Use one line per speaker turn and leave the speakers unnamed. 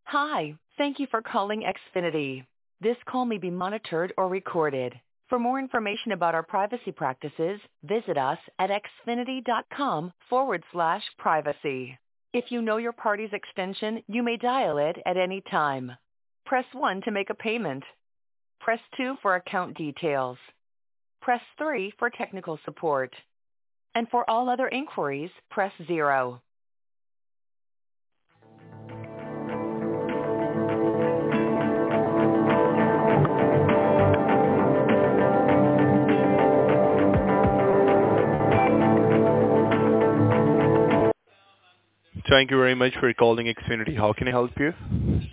Hi, thank you for calling Xfinity. This call may be monitored or recorded. For more information about our privacy practices, visit us at xfinity.com/privacy. If you know your party's extension, you may dial it at any time. Press 1 to make a payment. Press 2 for account details. Press 3 for technical support. And for all other inquiries, press 0.
Thank you very much for calling Xfinity. How can I help you?